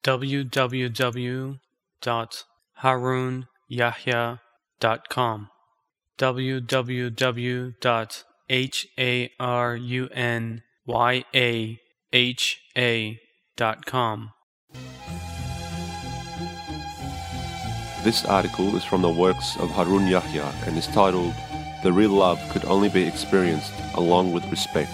www.harunyahya.com www.harunyahya.com. This article is from the works of Harun Yahya and is titled, "The Real Love Could Only Be Experienced Along with Respect."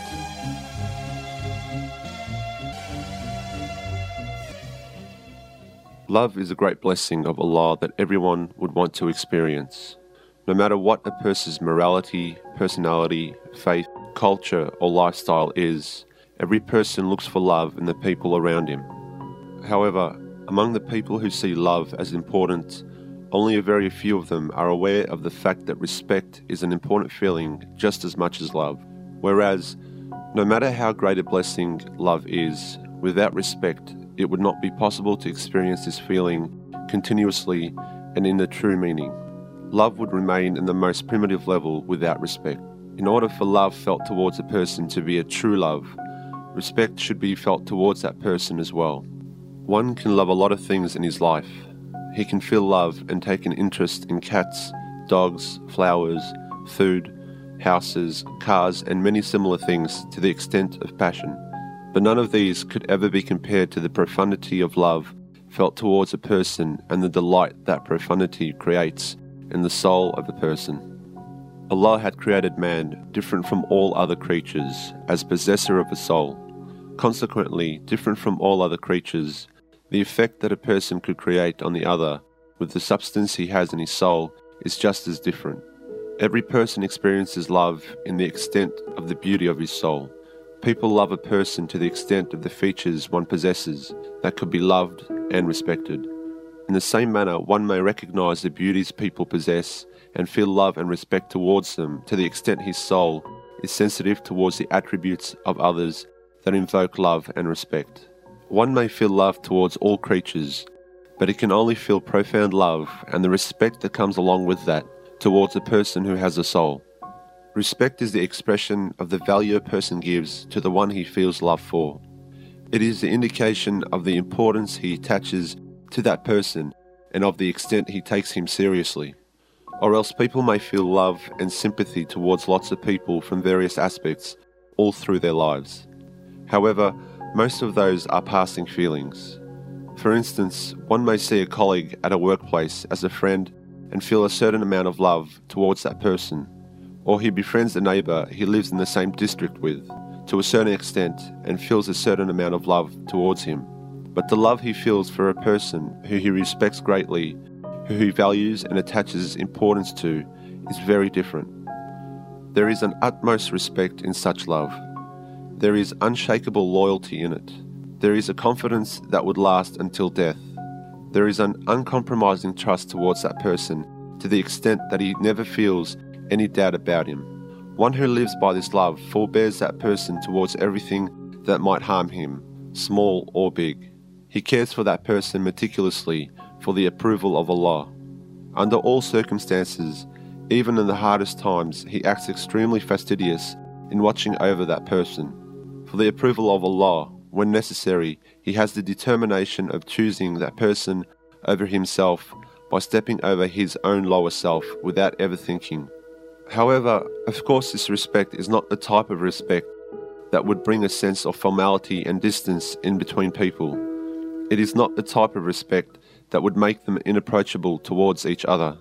Love is a great blessing of Allah that everyone would want to experience. No matter what a person's morality, personality, faith, culture, or lifestyle is, every person looks for love in the people around him. However, among the people who see love as important, only a very few of them are aware of the fact that respect is an important feeling just as much as love. Whereas, no matter how great a blessing love is, without respect, it would not be possible to experience this feeling continuously and in the true meaning. Love would remain in the most primitive level without respect. In order for love felt towards a person to be a true love, respect should be felt towards that person as well. One can love a lot of things in his life. He can feel love and take an interest in cats, dogs, flowers, food, houses, cars, and many similar things to the extent of passion. But none of these could ever be compared to the profundity of love felt towards a person and the delight that profundity creates in the soul of a person. Allah had created man different from all other creatures as possessor of a soul. Consequently, different from all other creatures, the effect that a person could create on the other with the substance he has in his soul is just as different. Every person experiences love in the extent of the beauty of his soul. People love a person to the extent of the features one possesses that could be loved and respected. In the same manner, one may recognize the beauties people possess and feel love and respect towards them to the extent his soul is sensitive towards the attributes of others that invoke love and respect. One may feel love towards all creatures, but it can only feel profound love and the respect that comes along with that towards a person who has a soul. Respect is the expression of the value a person gives to the one he feels love for. It is the indication of the importance he attaches to that person and of the extent he takes him seriously. Or else people may feel love and sympathy towards lots of people from various aspects all through their lives. However, most of those are passing feelings. For instance, one may see a colleague at a workplace as a friend and feel a certain amount of love towards that person, or he befriends a neighbour he lives in the same district with to a certain extent and feels a certain amount of love towards him. But the love he feels for a person who he respects greatly, who he values and attaches importance to, is very different. There is an utmost respect in such love. There is unshakable loyalty in it. There is a confidence that would last until death. There is an uncompromising trust towards that person to the extent that he never feels any doubt about him. One who lives by this love forbears that person towards everything that might harm him, small or big. He cares for that person meticulously for the approval of Allah. Under all circumstances, even in the hardest times, he acts extremely fastidious in watching over that person. For the approval of Allah, when necessary, he has the determination of choosing that person over himself by stepping over his own lower self without ever thinking. However, of course, this respect is not the type of respect that would bring a sense of formality and distance in between people. It is not the type of respect that would make them inapproachable towards each other.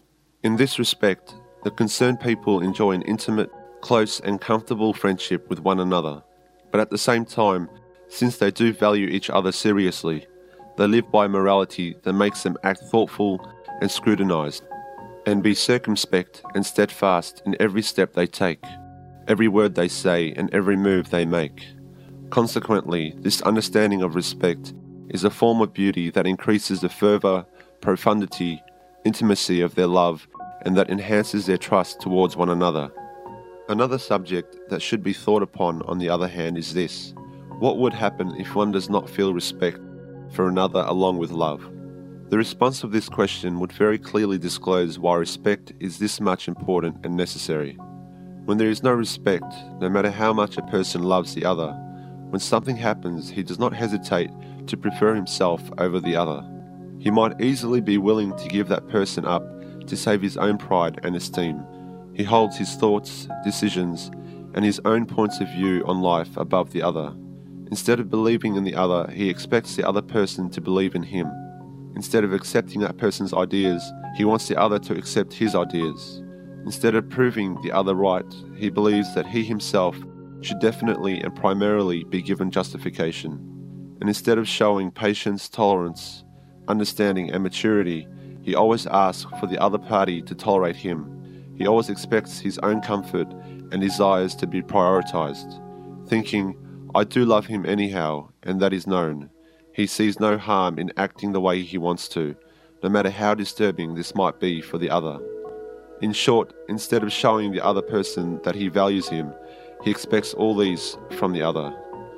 In this respect, the concerned people enjoy an intimate, close and comfortable friendship with one another. But at the same time, since they do value each other seriously, they live by morality that makes them act thoughtful and scrutinized, and be circumspect and steadfast in every step they take, every word they say, and every move they make. Consequently, this understanding of respect is a form of beauty that increases the fervour, profundity, intimacy of their love, and that enhances their trust towards one another. Another subject that should be thought upon, on the other hand, is this: what would happen if one does not feel respect for another along with love? The response of this question would very clearly disclose why respect is this much important and necessary. When there is no respect, no matter how much a person loves the other, when something happens, he does not hesitate to prefer himself over the other. He might easily be willing to give that person up to save his own pride and esteem. He holds his thoughts, decisions, and his own points of view on life above the other. Instead of believing in the other, he expects the other person to believe in him. Instead of accepting that person's ideas, he wants the other to accept his ideas. Instead of proving the other right, he believes that he himself should definitely and primarily be given justification. And instead of showing patience, tolerance, understanding and maturity, he always asks for the other party to tolerate him. He always expects his own comfort and desires to be prioritized, thinking, I do love him anyhow, and that is known. He sees no harm in acting the way he wants to, no matter how disturbing this might be for the other. In short, instead of showing the other person that he values him, he expects all these from the other.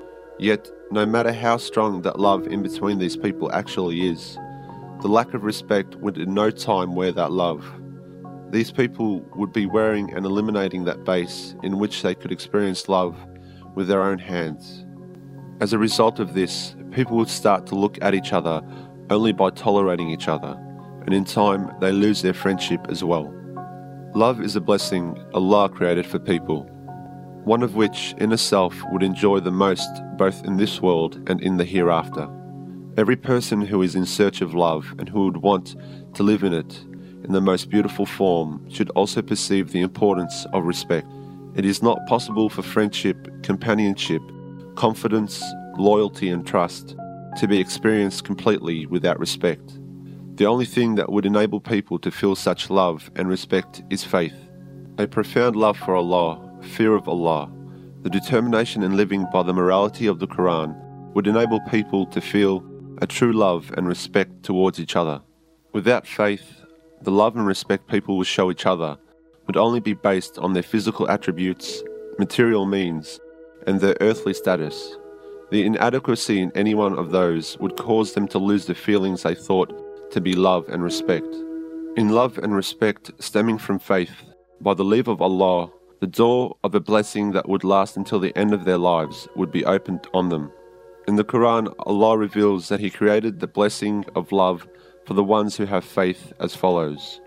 Yet, no matter how strong that love in between these people actually is, the lack of respect would in no time wear that love. These people would be wearing and eliminating that base in which they could experience love with their own hands. As a result of this, people would start to look at each other only by tolerating each other, and in time they lose their friendship as well. Love is a blessing Allah created for people, one of which in itself would enjoy the most both in this world and in the hereafter. Every person who is in search of love and who would want to live in it in the most beautiful form should also perceive the importance of respect. It is not possible for friendship, companionship, confidence, loyalty and trust to be experienced completely without respect. The only thing that would enable people to feel such love and respect is faith. A profound love for Allah, fear of Allah, the determination in living by the morality of the Quran would enable people to feel a true love and respect towards each other. Without faith, the love and respect people will show each other would only be based on their physical attributes, material means, and their earthly status. The inadequacy in any one of those would cause them to lose the feelings they thought to be love and respect. In love and respect stemming from faith, by the leave of Allah, the door of a blessing that would last until the end of their lives would be opened on them. In the Quran, Allah reveals that He created the blessing of love for the ones who have faith as follows.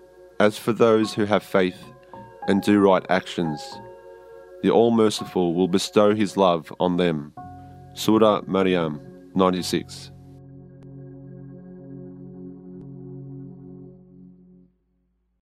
As for those who have faith and do right actions, the All-Merciful will bestow His love on them. Surah Maryam 96.